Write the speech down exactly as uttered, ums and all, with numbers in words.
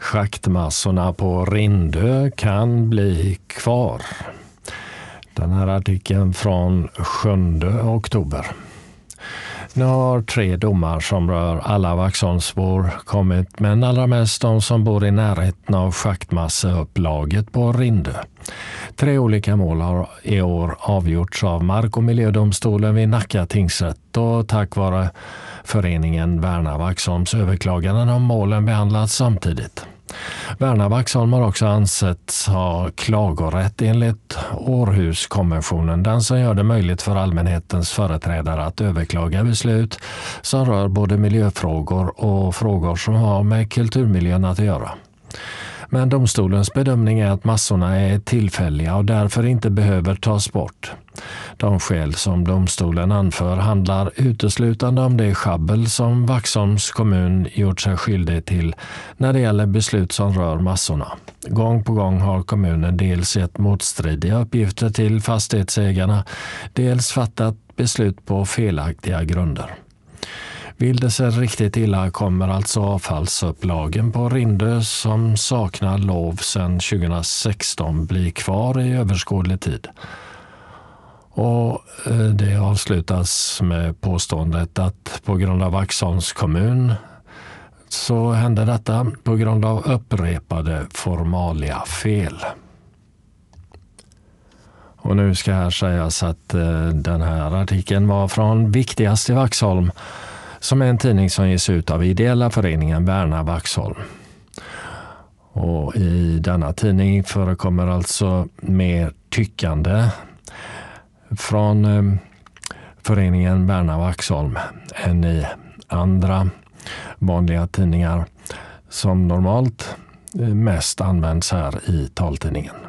Schaktmassorna på Rindö kan bli kvar. Den här artikeln från sjunde oktober. Nu har tre domar som rör alla Vaxholmsbor kommit, men allra mest de som bor i närheten av schaktmasseupplaget på Rindö. Tre olika mål har i år avgjorts av Mark- och miljödomstolen vid Nacka tingsrätt, och tack vare föreningen Värna Vaxholms överklaganden har målen behandlats samtidigt. Värna Vaxholm har också ansetts ha klagorätt enligt Århuskonventionen, den som gör det möjligt för allmänhetens företrädare att överklaga beslut som rör både miljöfrågor och frågor som har med kulturmiljön att göra. Men domstolens bedömning är att massorna är tillfälliga och därför inte behöver tas bort. De skäl som domstolen anför handlar uteslutande om det schabbel som Vaxholms kommun gjort sig skyldig till när det gäller beslut som rör massorna. Gång på gång har kommunen dels gett motstridiga uppgifter till fastighetsägarna, dels fattat beslut på felaktiga grunder. Vill det sig riktigt illa kommer alltså avfallsupplagen på Rindö som saknar lov sedan tjugohundrasexton bli kvar i överskådlig tid. Och det avslutas med påståendet att på grund av Vaxholms kommun så hände detta på grund av upprepade formalia fel. Och nu ska här sägas att den här artikeln var från Viktigast i Vaxholm, som är en tidning som ges ut av ideella föreningen Värna Vaxholm. Och i denna tidning förekommer alltså mer tyckande från eh, föreningen Värna Vaxholm än i andra vanliga tidningar som normalt mest används här i taltidningen.